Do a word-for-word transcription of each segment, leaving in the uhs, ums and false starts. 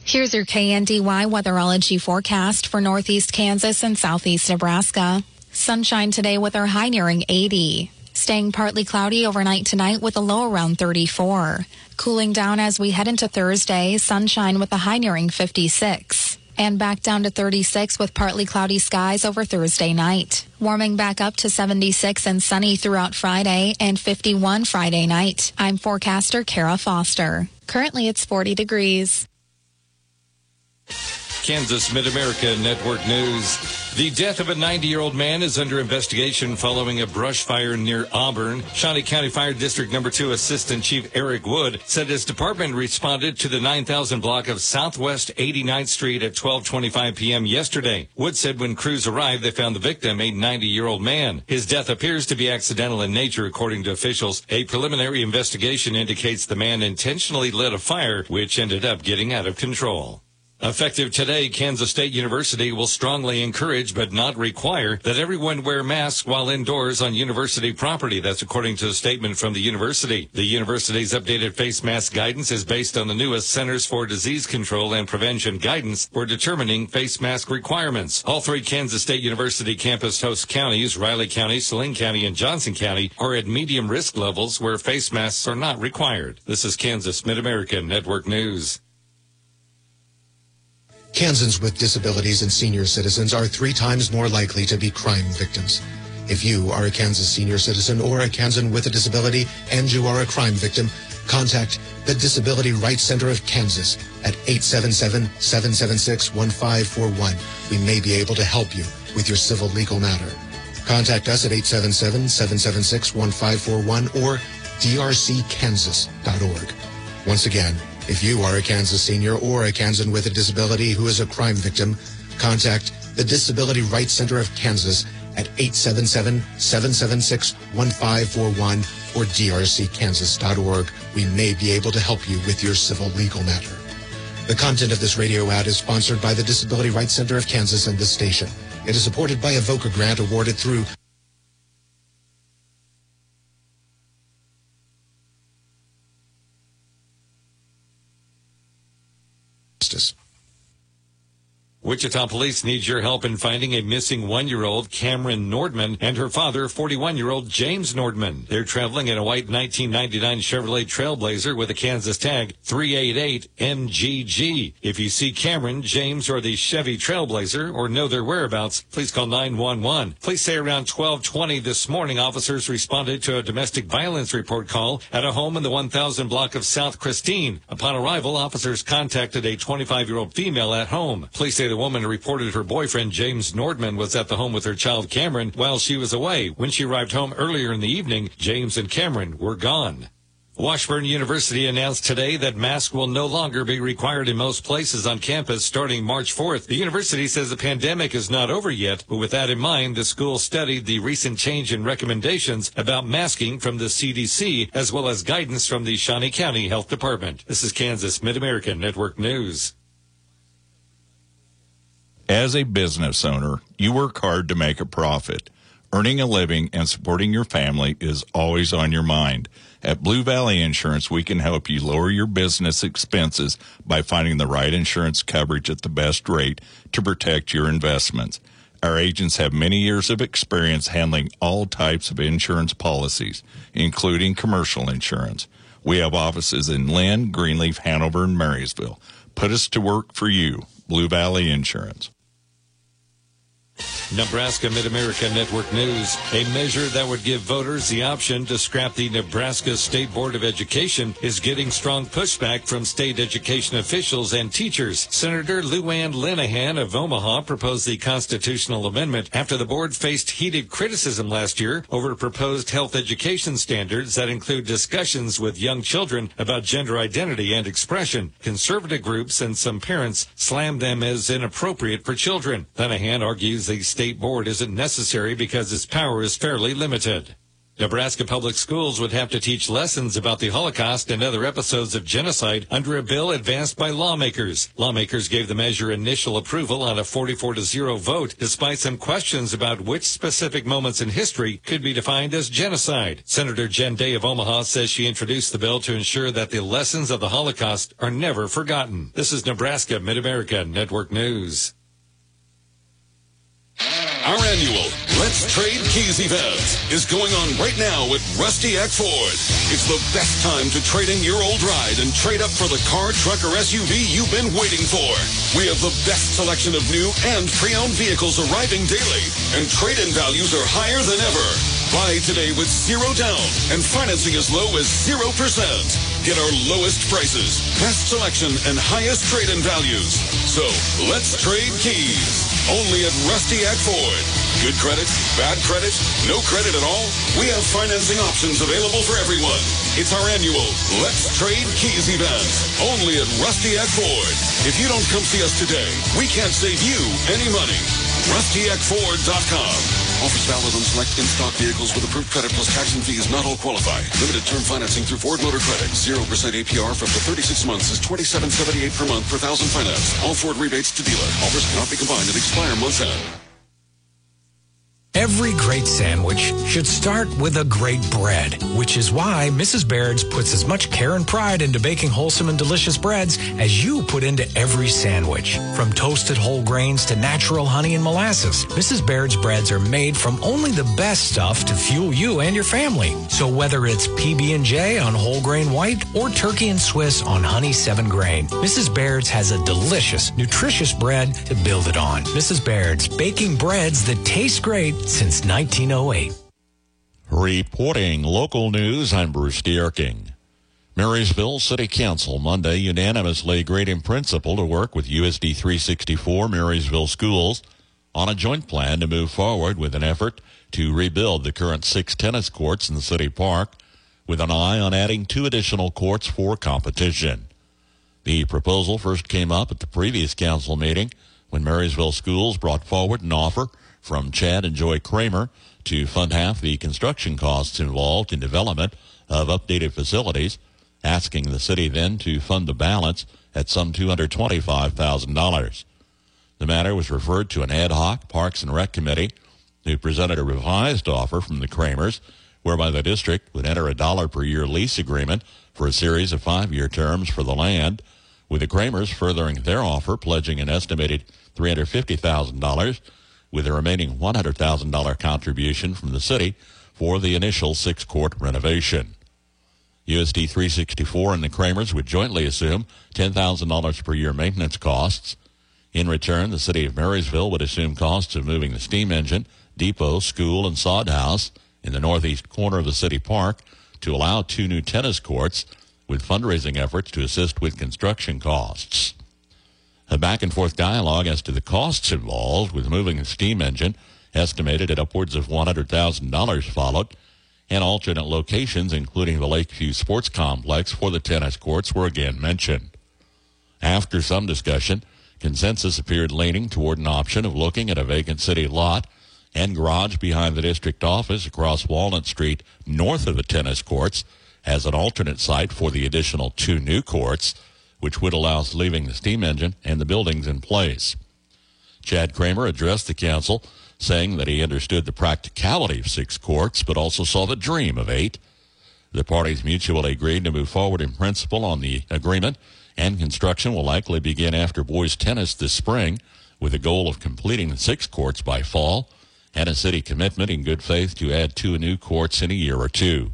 Here's your K N D Y weatherology forecast for northeast Kansas and southeast Nebraska. Sunshine today with our high nearing eighty. Staying partly cloudy overnight tonight with a low around thirty-four. Cooling down as we head into Thursday, sunshine with a high nearing fifty-six. And back down to thirty-six with partly cloudy skies over Thursday night. Warming back up to seventy-six and sunny throughout Friday and fifty-one Friday night. I'm forecaster Kara Foster. Currently it's forty degrees. Kansas Mid-America Network News. The death of a ninety-year-old man is under investigation following a brush fire near Auburn. Shawnee County Fire District Number two Assistant Chief Eric Wood said his department responded to the nine thousand block of Southwest eighty-ninth Street at twelve twenty-five p.m. yesterday. Wood said when crews arrived, they found the victim, a ninety-year-old man. His death appears to be accidental in nature, according to officials. A preliminary investigation indicates the man intentionally lit a fire, which ended up getting out of control. Effective today, Kansas State University will strongly encourage but not require that everyone wear masks while indoors on university property. That's according to a statement from the university. The university's updated face mask guidance is based on the newest Centers for Disease Control and Prevention guidance for determining face mask requirements. All three Kansas State University campus host counties, Riley County, Saline County, and Johnson County, are at medium risk levels where face masks are not required. This is Kansas Mid-America Network News. Kansans with disabilities and senior citizens are three times more likely to be crime victims. If you are a Kansas senior citizen or a Kansan with a disability and you are a crime victim, contact the Disability Rights Center of Kansas at eight seven seven, seven seven six, one five four one. We may be able to help you with your civil legal matter. Contact us at eight seven seven, seven seven six, one five four one or d r c kansas dot org. Once again, if you are a Kansas senior or a Kansan with a disability who is a crime victim, contact the Disability Rights Center of Kansas at eight seven seven, seven seven six, one five four one or d r c kansas dot org. We may be able to help you with your civil legal matter. The content of this radio ad is sponsored by the Disability Rights Center of Kansas and this station. It is supported by a VOCA grant awarded through justice. Wichita Police needs your help in finding a missing one-year-old Cameron Nordman and her father, forty-one-year-old James Nordman. They're traveling in a white nineteen ninety-nine Chevrolet Trailblazer with a Kansas tag three eight eight M G G. If you see Cameron, James, or the Chevy Trailblazer or know their whereabouts, please call nine one one. Police say around twelve twenty this morning, officers responded to a domestic violence report call at a home in the one thousand block of South Christine. Upon arrival, officers contacted a twenty-five-year-old female at home. Police say the woman reported her boyfriend, James Nordman, was at the home with her child, Cameron, while she was away. When she arrived home earlier in the evening, James and Cameron were gone. Washburn University announced today that masks will no longer be required in most places on campus starting March fourth. The university says the pandemic is not over yet, but with that in mind, the school studied the recent change in recommendations about masking from the C D C, as well as guidance from the Shawnee County Health Department. This is Kansas Mid-America Network News. As a business owner, you work hard to make a profit. Earning a living and supporting your family is always on your mind. At Blue Valley Insurance, we can help you lower your business expenses by finding the right insurance coverage at the best rate to protect your investments. Our agents have many years of experience handling all types of insurance policies, including commercial insurance. We have offices in Lynn, Greenleaf, Hanover, and Marysville. Put us to work for you. Blue Valley Insurance. Nebraska Mid-America Network News. A measure that would give voters the option to scrap the Nebraska State Board of Education is getting strong pushback from state education officials and teachers. Senator Lou Ann Linehan of Omaha proposed the constitutional amendment after the board faced heated criticism last year over proposed health education standards that include discussions with young children about gender identity and expression. Conservative groups and some parents slammed them as inappropriate for children. Linehan argues the state board isn't necessary because its power is fairly limited. Nebraska Public Schools would have to teach lessons about the Holocaust and other episodes of genocide under a bill advanced by lawmakers. Lawmakers gave the measure initial approval on a forty-four to zero vote, despite some questions about which specific moments in history could be defined as genocide. Senator Jen Day of Omaha says she introduced the bill to ensure that the lessons of the Holocaust are never forgotten. This is Nebraska Mid-America Network News. Our annual Let's Trade Keys event is going on right now at Rusty Eck Ford. It's the best time to trade in your old ride and trade up for the car, truck, or S U V you've been waiting for. We have the best selection of new and pre-owned vehicles arriving daily, and trade-in values are higher than ever. Buy today with zero down and financing as low as zero percent. Get our lowest prices, best selection, and highest trade-in values. So, let's trade keys. Only at Rusty Eck Ford. Good credit, bad credit, no credit at all? We have financing options available for everyone. It's our annual Let's Trade Keys event. Only at Rusty Eck Ford. If you don't come see us today, we can't save you any money. Rusty Eck Ford dot com. Offers valid on select in-stock vehicles with approved credit plus tax and fees. Not all qualify. Limited term financing through Ford Motor Credit. zero percent A P R for up to thirty-six months is twenty-seven seventy-eight per month per thousand finance. All Ford rebates to dealer. Offers cannot be combined and expire months end. Every great sandwich should start with a great bread, which is why Missus Baird's puts as much care and pride into baking wholesome and delicious breads as you put into every sandwich. From toasted whole grains to natural honey and molasses, Missus Baird's breads are made from only the best stuff to fuel you and your family. So whether it's P B and J on whole grain white or turkey and Swiss on honey seven grain, Missus Baird's has a delicious, nutritious bread to build it on. Missus Baird's, baking breads that taste great since nineteen oh eight. Reporting local news, I'm Bruce Dierking. Marysville City Council Monday unanimously agreed in principle to work with U S D three sixty-four Marysville Schools on a joint plan to move forward with an effort to rebuild the current six tennis courts in the city park with an eye on adding two additional courts for competition. The proposal first came up at the previous council meeting when Marysville Schools brought forward an offer from Chad and Joy Kramer to fund half the construction costs involved in development of updated facilities, asking the city then to fund the balance at some two hundred twenty-five thousand dollars. The matter was referred to an ad hoc Parks and Rec committee who presented a revised offer from the Kramers, whereby the district would enter a dollar per year lease agreement for a series of five-year terms for the land, with the Kramers furthering their offer, pledging an estimated three hundred fifty thousand dollars, with the remaining one hundred thousand dollars contribution from the city for the initial six-court renovation. U S D three sixty-four and the Kramers would jointly assume ten thousand dollars per year maintenance costs. In return, the city of Marysville would assume costs of moving the steam engine, depot, school, and sod house in the northeast corner of the city park to allow two new tennis courts, with fundraising efforts to assist with construction costs. A back-and-forth dialogue as to the costs involved with moving the steam engine, estimated at upwards of one hundred thousand dollars, followed, and alternate locations, including the Lakeview Sports Complex for the tennis courts, were again mentioned. After some discussion, consensus appeared leaning toward an option of looking at a vacant city lot and garage behind the district office across Walnut Street north of the tennis courts as an alternate site for the additional two new courts, which would allow us leaving the steam engine and the buildings in place. Chad Kramer addressed the council, saying that he understood the practicality of six courts, but also saw the dream of eight. The parties mutually agreed to move forward in principle on the agreement, and construction will likely begin after boys tennis this spring, with the goal of completing the six courts by fall, and a city commitment in good faith to add two new courts in a year or two.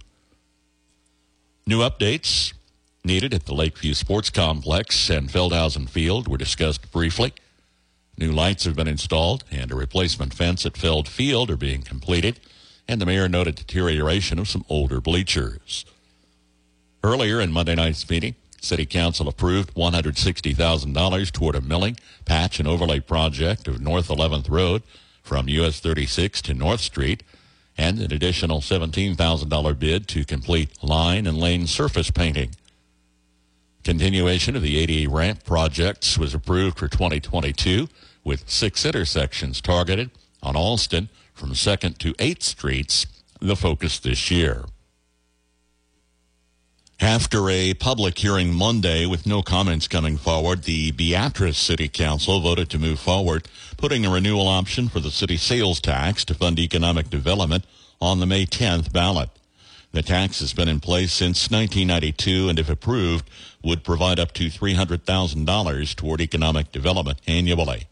New updates needed at the Lakeview Sports Complex and Feldhausen Field were discussed briefly. New lights have been installed, and a replacement fence at Feld Field are being completed, and the mayor noted deterioration of some older bleachers. Earlier in Monday night's meeting, City Council approved one hundred sixty thousand dollars toward a milling, patch, and overlay project of North eleventh Road from U S thirty-six to North Street, and an additional seventeen thousand dollars bid to complete line and lane surface painting. Continuation of the A D A ramp projects was approved for twenty twenty-two, with six intersections targeted on Alston from second to eighth Streets the focus this year. After a public hearing Monday with no comments coming forward, the Beatrice City Council voted to move forward, putting a renewal option for the city sales tax to fund economic development on the May tenth ballot. The tax has been in place since nineteen ninety-two and, if approved, would provide up to three hundred thousand dollars toward economic development annually.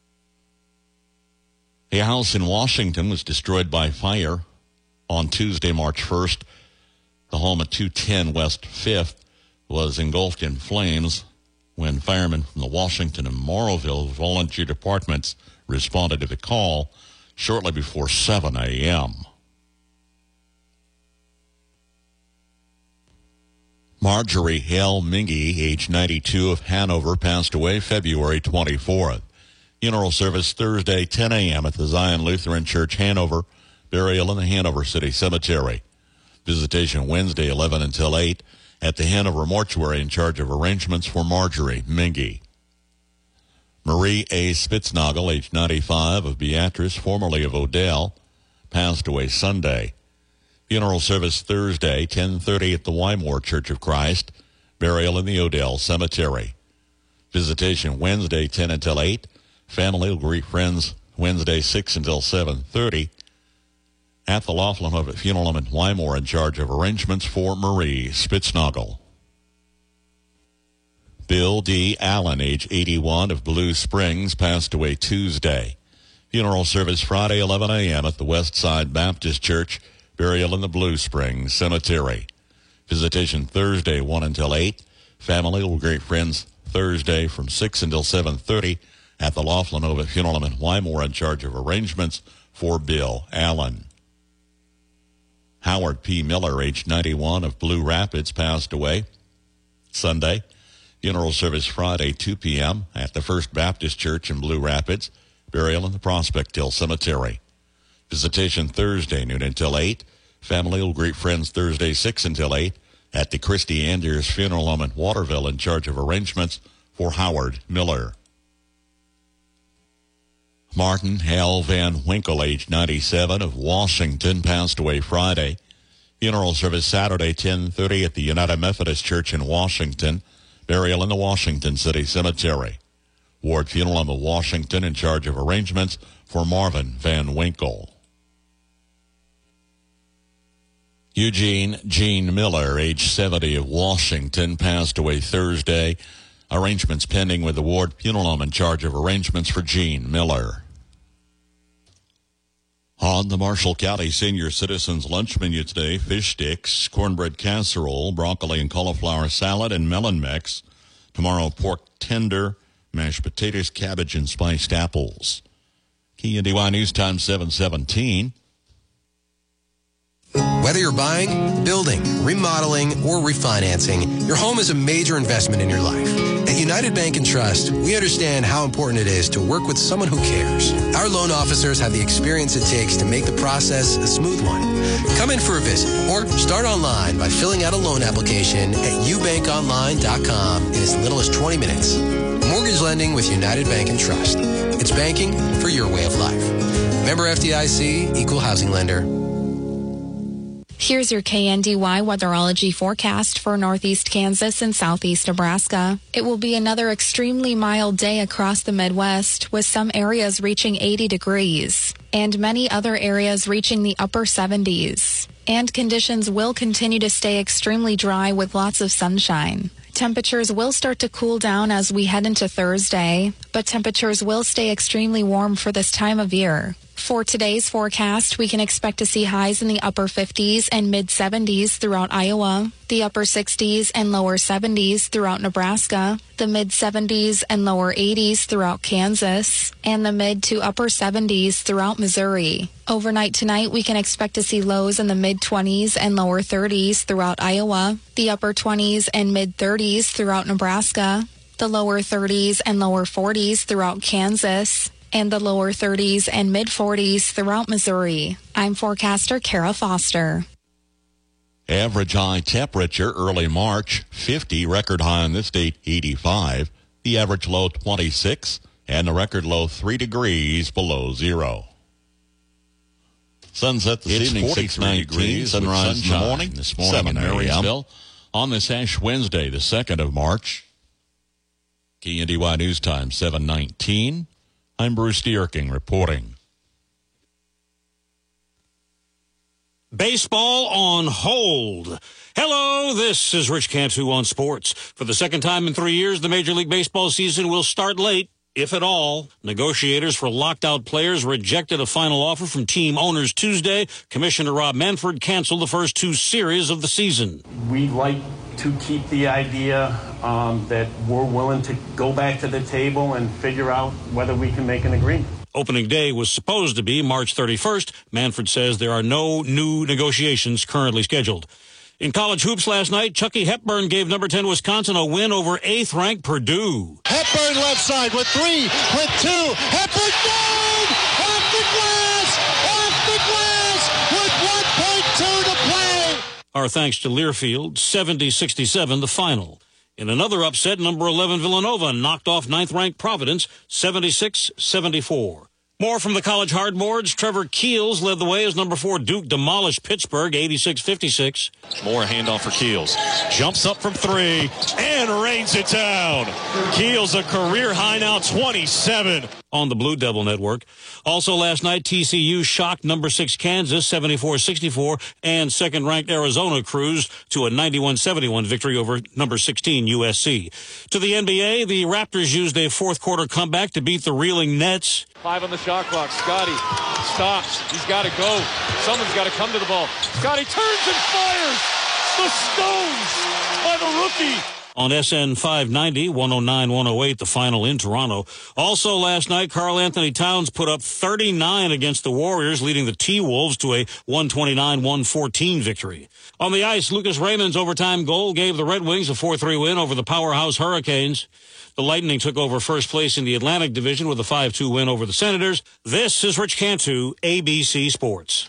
A house in Washington was destroyed by fire on Tuesday, March first. The home at two ten West fifth was engulfed in flames when firemen from the Washington and Morrowville volunteer departments responded to the call shortly before seven a.m. Marjorie Hale Mingy, age ninety-two, of Hanover, passed away February twenty-fourth. Funeral service Thursday, ten a.m. at the Zion Lutheran Church, Hanover. Burial in the Hanover City Cemetery. Visitation Wednesday, eleven until eight, at the Hanover Mortuary, in charge of arrangements for Marjorie Mingy. Marie A. Spitznagel, age ninety-five, of Beatrice, formerly of Odell, passed away Sunday. Funeral service Thursday, ten thirty, at the Wymore Church of Christ. Burial in the Odell Cemetery. Visitation Wednesday, ten until eight. Family will greet friends Wednesday, six until seven thirty. At the Laughlin of Funeral Home in Wymore, in charge of arrangements for Marie Spitznagel. Bill D. Allen, age eighty-one, of Blue Springs, passed away Tuesday. Funeral service Friday, eleven a.m. at the West Side Baptist Church. Burial in the Blue Springs Cemetery. Visitation Thursday, one until eight. Family will greet friends Thursday from six until seven thirty at the Laughlin Ovid Funeral Home in Wymore, in charge of arrangements for Bill Allen. Howard P. Miller, age ninety-one, of Blue Rapids, passed away Sunday. Funeral service Friday, two p.m. at the First Baptist Church in Blue Rapids. Burial in the Prospect Hill Cemetery. Visitation Thursday, noon until eight. Family will greet friends Thursday, six until eight at the Christy Anders Funeral Home in Waterville, in charge of arrangements for Howard Miller. Martin Hal Van Winkle, age ninety-seven, of Washington, passed away Friday. Funeral service Saturday, ten thirty, at the United Methodist Church in Washington. Burial in the Washington City Cemetery. Ward Funeral Home of Washington, in charge of arrangements for Marvin Van Winkle. Eugene Gene Miller, age seventy, of Washington, passed away Thursday. Arrangements pending with the Ward Funeral Home, in charge of arrangements for Gene Miller. On the Marshall County Senior Citizens Lunch Menu today, fish sticks, cornbread casserole, broccoli and cauliflower salad, and melon mix. Tomorrow, pork tender, mashed potatoes, cabbage, and spiced apples. K N D Y News Time, seven seventeen. Whether you're buying, building, remodeling, or refinancing, your home is a major investment in your life. At United Bank and Trust, we understand how important it is to work with someone who cares. Our loan officers have the experience it takes to make the process a smooth one. Come in for a visit or start online by filling out a loan application at u bank online dot com in as little as twenty minutes. Mortgage lending with United Bank and Trust. It's banking for your way of life. Member F D I C, Equal Housing Lender. Here's your K N D Y weatherology forecast for northeast Kansas and southeast Nebraska. It will be another extremely mild day across the Midwest, with some areas reaching eighty degrees and many other areas reaching the upper seventies. And conditions will continue to stay extremely dry with lots of sunshine. Temperatures will start to cool down as we head into Thursday, but temperatures will stay extremely warm for this time of year. For today's forecast, we can expect to see highs in the upper fifties and mid-seventies throughout Iowa, the upper sixties and lower seventies throughout Nebraska, the mid-seventies and lower eighties throughout Kansas, and the mid to upper seventies throughout Missouri. Overnight tonight, we can expect to see lows in the mid-twenties and lower thirties throughout Iowa, the upper twenties and mid-thirties throughout Nebraska, the lower thirties and lower forties throughout Kansas, and the lower thirties and mid-forties throughout Missouri. I'm forecaster Kara Foster. Average high temperature early March, fifty. Record high on this date, eighty-five. The average low, twenty-six. And the record low, three degrees below zero. Sunset this It's evening, forty-three six nineteen. degrees Sunrise with in the sunshine morning this morning in seven a m Marysville. On this Ash Wednesday, the second of March. K N D Y News Time, seven nineteen. I'm Bruce Dierking reporting. Baseball on hold. Hello, this is Rich Cantu on sports. For the second time in three years, the Major League Baseball season will start late, if at all. Negotiators for locked-out players rejected a final offer from team owners Tuesday. Commissioner Rob Manfred canceled the first two series of the season. We'd like to keep the idea um, that we're willing to go back to the table and figure out whether we can make an agreement. Opening day was supposed to be March thirty-first. Manfred says there are no new negotiations currently scheduled. In college hoops last night, Chucky Hepburn gave number ten Wisconsin a win over eighth-ranked Purdue. Hepburn left side with three, with two. Hepburn down! Off the glass! Off the glass! With one point two to play! Our thanks to Learfield, seventy sixty-seven the final. In another upset, number eleven Villanova knocked off ninth-ranked Providence, seventy-six seventy-four. More from the college hardboards. Trevor Keels led the way as number four Duke demolished Pittsburgh, eighty-six fifty-six. More handoff for Keels. Jumps up from three and rains it down. Keels a career high now, twenty-seven. On the Blue Devil Network. Also last night, T C U shocked number six Kansas, seventy-four sixty-four, and second-ranked Arizona cruised to a ninety-one seventy-one victory over number sixteen U S C. To the N B A, the Raptors used a fourth-quarter comeback to beat the reeling Nets. Five on the shot clock. Scotty stops. He's got to go. Someone's got to come to the ball. Scotty turns and fires. The Stones by the rookie. On S N five ninety, one oh nine one oh eight, the final in Toronto. Also last night, Karl Anthony Towns put up thirty-nine against the Warriors, leading the T-Wolves to a one twenty-nine one fourteen victory. On the ice, Lucas Raymond's overtime goal gave the Red Wings a four three win over the powerhouse Hurricanes. The Lightning took over first place in the Atlantic Division with a five two win over the Senators. This is Rich Cantu, A B C Sports.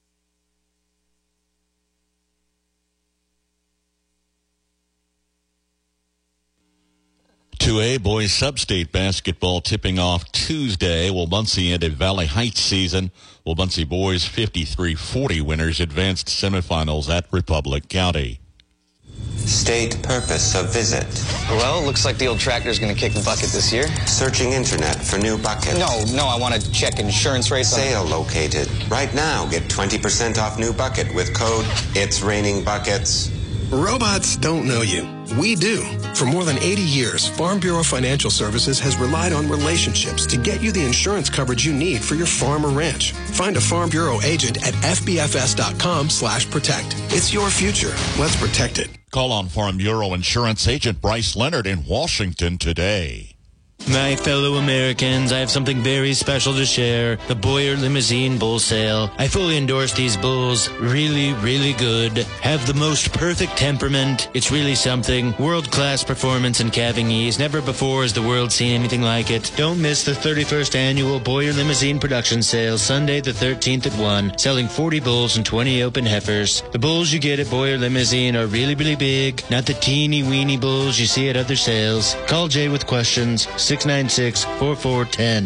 two A boys sub-state basketball tipping off Tuesday. Will Muncie end a Valley Heights season? Will Muncie boys fifty-three forty winners advanced semifinals at Republic County. State purpose of visit. Well, looks like the old tractor's going to kick the bucket this year. Searching internet for new buckets. No, no, I want to check insurance rates. Sale located. Right now, get twenty percent off new bucket with code It's Raining Buckets. Robots don't know you. We do. For more than eighty years, Farm Bureau Financial Services has relied on relationships to get you the insurance coverage you need for your farm or ranch. Find a Farm Bureau agent at f b f s dot com slash protect. It's your future. Let's protect it. Call on Farm Bureau Insurance Agent Bryce Leonard in Washington today. My fellow Americans, I have something very special to share. The Boyer Limousine Bull Sale. I fully endorse these bulls. Really, really good. Have the most perfect temperament. It's really something. World-class performance and calving ease. Never before has the world seen anything like it. Don't miss the thirty-first annual Boyer Limousine Production Sale, Sunday the thirteenth at one. Selling forty bulls and twenty open heifers. The bulls you get at Boyer Limousine are really, really big. Not the teeny-weeny bulls you see at other sales. Call Jay with questions. six nine six, four four one zero.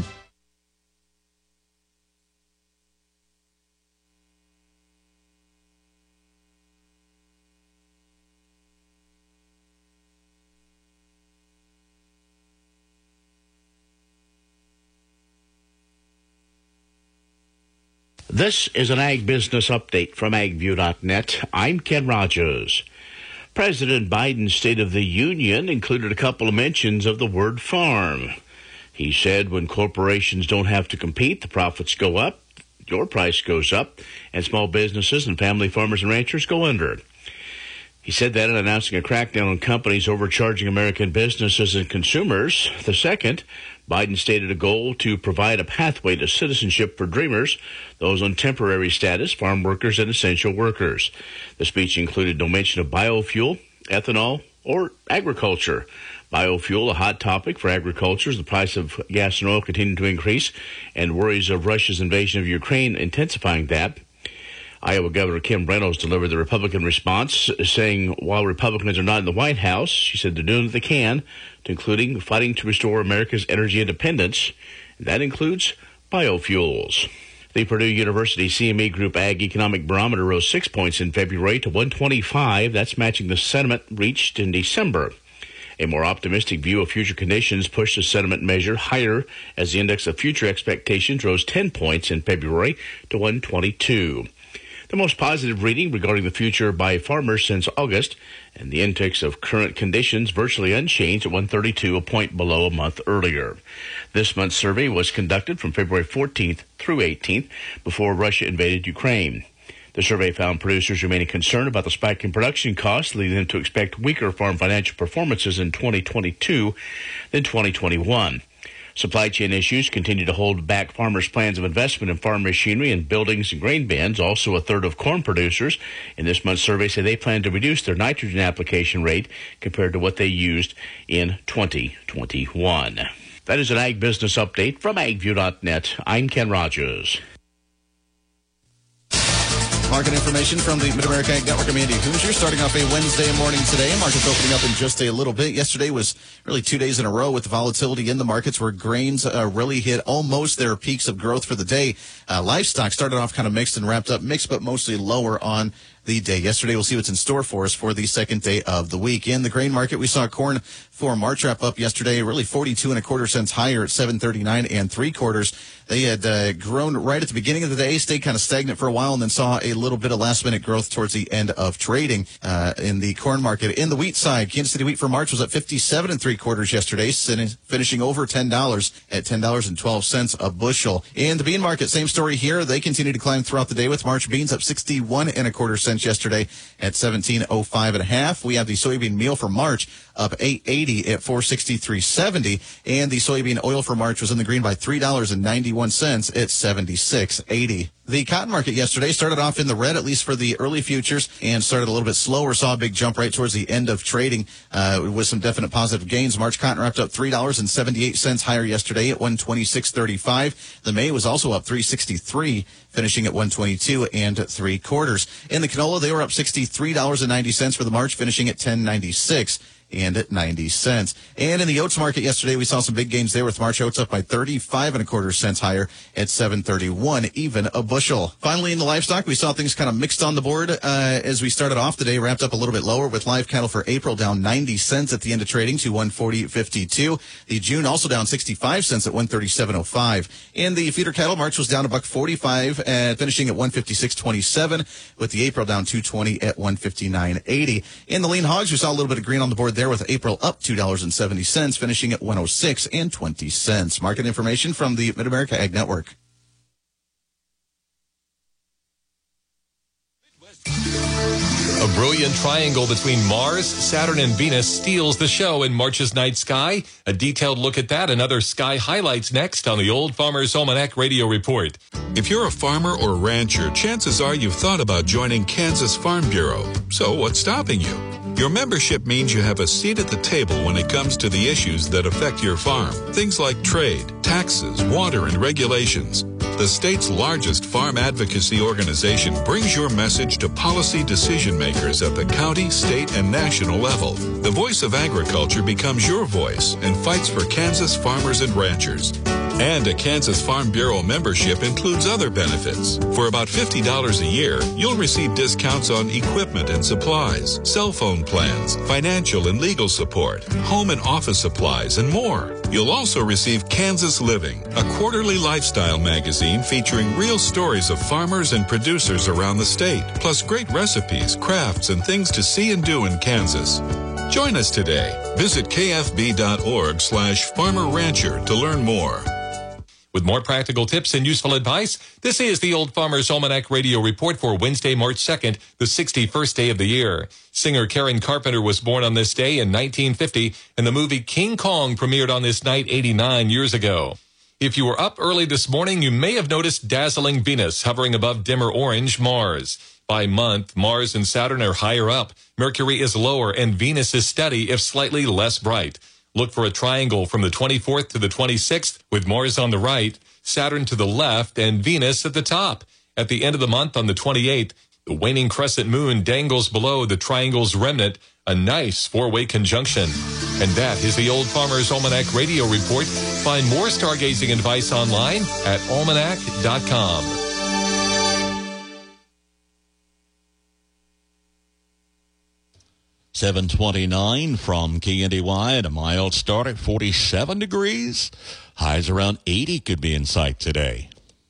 This is an Ag Business Update from ag view dot net. I'm Ken Rogers. President Biden's State of the Union included a couple of mentions of the word farm. He said when corporations don't have to compete, the profits go up, your price goes up, and small businesses and family farmers and ranchers go under. He said that in announcing a crackdown on companies overcharging American businesses and consumers. The second, Biden stated a goal to provide a pathway to citizenship for dreamers, those on temporary status, farm workers, and essential workers. The speech included no mention of biofuel, ethanol, or agriculture. Biofuel, a hot topic for agriculture, as the price of gas and oil continued to increase, and worries of Russia's invasion of Ukraine intensifying that. Iowa Governor Kim Reynolds delivered the Republican response, saying while Republicans are not in the White House, she said they're doing what they can, including fighting to restore America's energy independence. And that includes biofuels. The Purdue University C M E Group Ag Economic Barometer rose six points in February to one twenty-five. That's matching the sentiment reached in December. A more optimistic view of future conditions pushed the sentiment measure higher as the index of future expectations rose ten points in February to one twenty-two. The most positive reading regarding the future by farmers since August, and the index of current conditions virtually unchanged at one thirty-two, a point below a month earlier. This month's survey was conducted from February fourteenth through eighteenth before Russia invaded Ukraine. The survey found producers remaining concerned about the spike in production costs, leading them to expect weaker farm financial performances in twenty twenty-two than twenty twenty-one. Supply chain issues continue to hold back farmers' plans of investment in farm machinery and buildings and grain bins. Also, a third of corn producers in this month's survey say they plan to reduce their nitrogen application rate compared to what they used in twenty twenty-one. That is an Ag Business Update from ag view dot net. I'm Ken Rogers. Market information from the Mid-America Ag Network. I'm Andy Hoosier, starting off a Wednesday morning today. Markets opening up in just a little bit. Yesterday was really two days in a row with the volatility in the markets where grains uh, really hit almost their peaks of growth for the day. Uh, livestock started off kind of mixed and wrapped up mixed, but mostly lower on the day. Yesterday, we'll see what's in store for us for the second day of the week. In the grain market, we saw corn for March wrap up yesterday, really forty-two and a quarter cents higher at seven thirty-nine and three quarters. They had uh, grown right at the beginning of the day, stayed kind of stagnant for a while, and then saw a little bit of last minute growth towards the end of trading uh, in the corn market. In the wheat side, Kansas City wheat for March was at fifty-seven and three quarters yesterday, finishing over ten dollars at ten dollars and twelve cents a bushel. In the bean market, same story here. They continue to climb throughout the day with March beans up sixty-one and a quarter cents yesterday at seventeen oh five and a half. We have the soybean meal for March up eight eighty at four sixty-three seventy, and the soybean oil for March was in the green by three dollars and ninety-one cents at seventy-six eighty. The cotton market yesterday started off in the red, at least for the early futures, and started a little bit slower. Saw a big jump right towards the end of trading uh, with some definite positive gains. March cotton wrapped up three dollars and seventy-eight cents higher yesterday at one twenty-six thirty-five. The May was also up three sixty-three, finishing at one twenty-two and three quarters. In the canola, they were up sixty-three dollars and ninety cents for the March, finishing at ten ninety-six. And at ninety cents. And in the oats market yesterday, we saw some big gains there with March oats up by thirty-five and a quarter cents higher at seven thirty-one, even a bushel. Finally, in the livestock, we saw things kind of mixed on the board uh, as we started off the day, wrapped up a little bit lower with live cattle for April down ninety cents at the end of trading to one forty fifty-two. The June also down sixty-five cents at one thirty-seven oh five. In the feeder cattle, March was down a buck forty-five, uh, finishing at one fifty-six twenty-seven, with the April down two twenty at one fifty-nine eighty. In the lean hogs, we saw a little bit of green on the board there with April up two dollars and seventy cents, finishing at one oh six and twenty cents. Market information from the Mid-America Ag Network. A brilliant triangle between Mars, Saturn, and Venus steals the show in March's night sky. A detailed look at that and other sky highlights next on the Old Farmer's Almanac Radio Report. If you're a farmer or rancher, chances are you've thought about joining Kansas Farm Bureau. So what's stopping you? Your membership means you have a seat at the table when it comes to the issues that affect your farm. Things like trade, taxes, water, and regulations. The state's largest farm advocacy organization brings your message to policy decision makers at the county, state, and national level. The voice of agriculture becomes your voice and fights for Kansas farmers and ranchers. And a Kansas Farm Bureau membership includes other benefits. For about fifty dollars a year, you'll receive discounts on equipment and supplies, cell phone plans, financial and legal support, home and office supplies, and more. You'll also receive Kansas Living, a quarterly lifestyle magazine featuring real stories of farmers and producers around the state, plus great recipes, crafts, and things to see and do in Kansas. Join us today. Visit kfb.org slash farmer rancher to learn more. With more practical tips and useful advice, this is the Old Farmer's Almanac Radio Report for Wednesday, March second, the sixty-first day of the year. Singer Karen Carpenter was born on this day in nineteen fifty, and the movie King Kong premiered on this night eighty-nine years ago. If you were up early this morning, you may have noticed dazzling Venus hovering above dimmer orange Mars. By month, Mars and Saturn are higher up, Mercury is lower, and Venus is steady, if slightly less bright. Look for a triangle from the twenty-fourth to the twenty-sixth, with Mars on the right, Saturn to the left, and Venus at the top. At the end of the month, on the twenty-eighth, the waning crescent moon dangles below the triangle's remnant, a nice four-way conjunction. And that is the Old Farmer's Almanac Radio Report. Find more stargazing advice online at almanac dot com. seven twenty-nine from K N D Y, and a mild start at forty-seven degrees. Highs around eighty could be in sight today.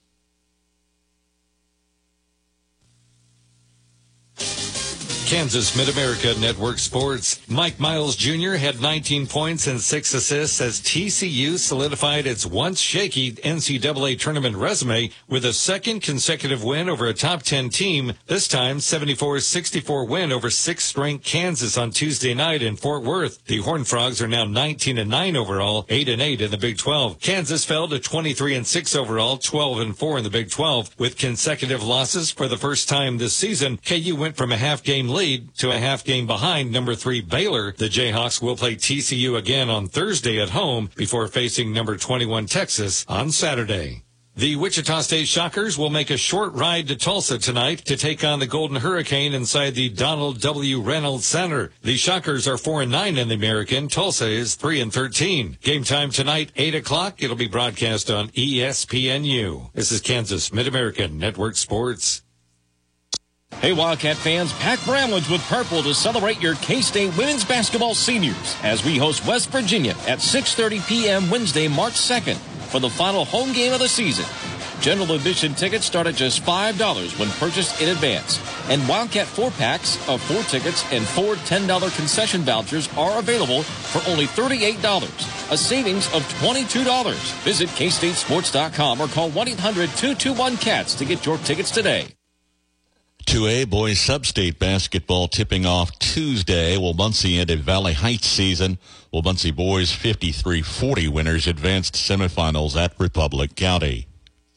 Kansas Mid-America Network Sports. Mike Miles Junior had nineteen points and six assists as T C U solidified its once shaky N C double A tournament resume with a second consecutive win over a top ten team, this time seventy-four sixty-four win over sixth-ranked Kansas on Tuesday night in Fort Worth. The Horned Frogs are now nineteen and nine overall, eight and eight in the Big twelve. Kansas fell to twenty-three and six overall, twelve and four in the Big twelve. With consecutive losses for the first time this season, K U went from a half-game lead to a half game behind number three Baylor. The Jayhawks will play T C U again on Thursday at home before facing number twenty-one Texas on Saturday. The Wichita State Shockers will make a short ride to Tulsa tonight to take on the Golden Hurricane inside the Donald W. Reynolds Center. The Shockers are four and nine in the American. Tulsa is three and thirteen. Game time tonight, eight o'clock. It'll be broadcast on E S P N U. This is Kansas Mid-American Network Sports. Hey, Wildcat fans, pack Bramlage with purple to celebrate your K-State women's basketball seniors as we host West Virginia at six thirty p.m. Wednesday, March second for the final home game of the season. General admission tickets start at just five dollars when purchased in advance. And Wildcat four-packs of four tickets and four ten dollars concession vouchers are available for only thirty-eight dollars, a savings of twenty-two dollars. Visit K State Sports dot com or call one eight hundred two two one C A T S to get your tickets today. two A boys sub-state basketball tipping off Tuesday. Wabaunsee ended Valley Heights season. Wabaunsee boys fifty-three forty winners advanced semifinals at Republic County.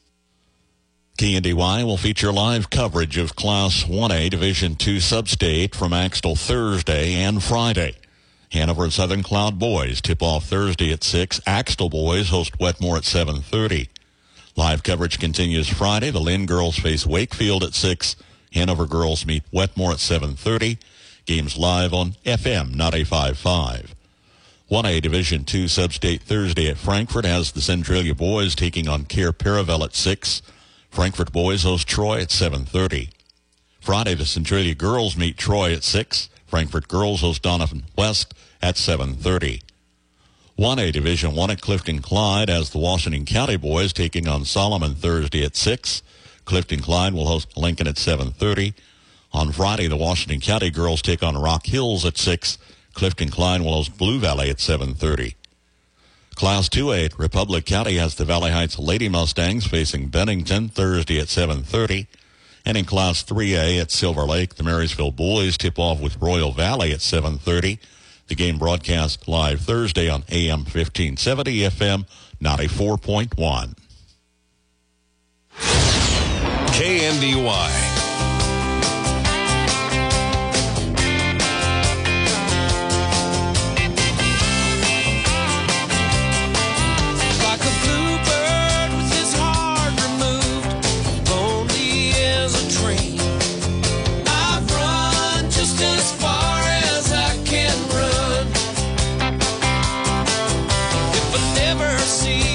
K N D Y will feature live coverage of Class one A Division two sub-state from Axtell Thursday and Friday. Hanover and Southern Cloud boys tip off Thursday at six. Axtell boys host Wetmore at seven thirty. Live coverage continues Friday. The Lynn girls face Wakefield at six. Hanover girls meet Wetmore at seven thirty. Games live on F M ninety-five point five. one A Division two Sub-State Thursday at Frankfort has the Centralia boys taking on Care Paravel at six. Frankfort boys host Troy at seven thirty. Friday, the Centralia girls meet Troy at six. Frankfort girls host Donovan West at seven thirty. one A Division one at Clifton Clyde has the Washington County boys taking on Solomon Thursday at six. Clifton Clyde will host Lincoln at seven thirty. On Friday, the Washington County girls take on Rock Hills at six. Clifton Clyde will host Blue Valley at seven thirty. Class two A at Republic County has the Valley Heights Lady Mustangs facing Bennington Thursday at seven thirty. And in Class three A at Silver Lake, the Marysville boys tip off with Royal Valley at seven thirty. The game broadcast live Thursday on A M fifteen seventy, F M ninety-four point one. K N D Y. See